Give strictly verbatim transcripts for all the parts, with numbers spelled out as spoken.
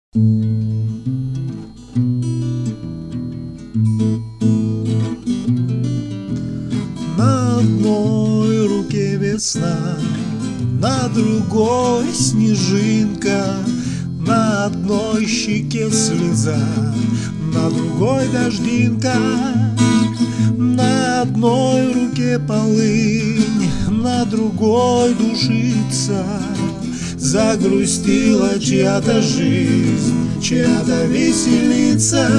На одной руке весна, на другой снежинка, на одной щеке слеза, на другой дождинка. На одной руке полынь, на другой душица. Загрустила чья-то жизнь, чья-то веселица.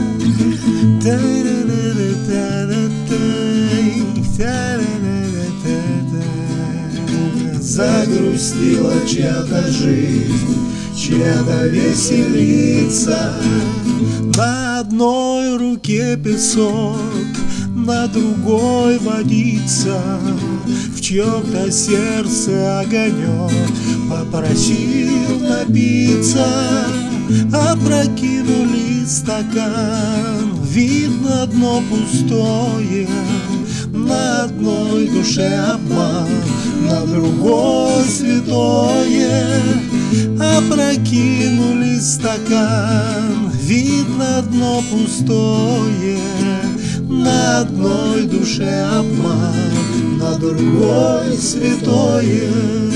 Загрустила чья-то жизнь, чья-то веселица. На одной руке песок, на другой водица. В чьем-то сердце огонек попросил напиться. Опрокинули стакан, видно дно пустое. На одной душе обман, на другой святое. Опрокинули стакан, видно дно пустое. На одной душе обман, на другой святое.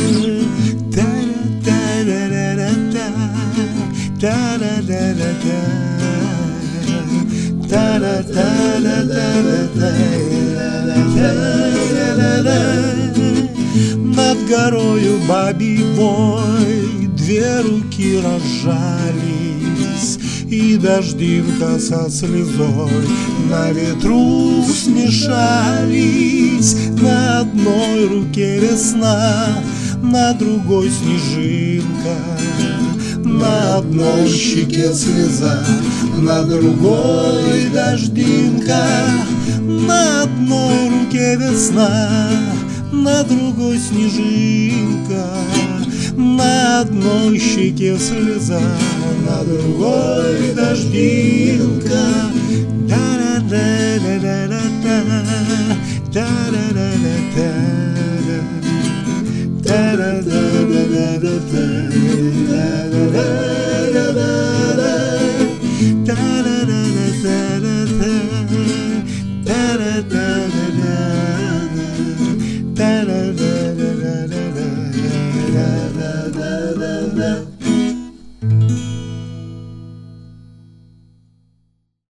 Над горою бабий вой две руки разжались, и дождинка со слезой на ветру смешались. На одной руке весна, на другой снежинка, на одной щеке слеза, на другой дождинка. На одной руке весна, на другой снежинка, на одной щеке слеза, на другой дождинка. Da da da da da da da da da da.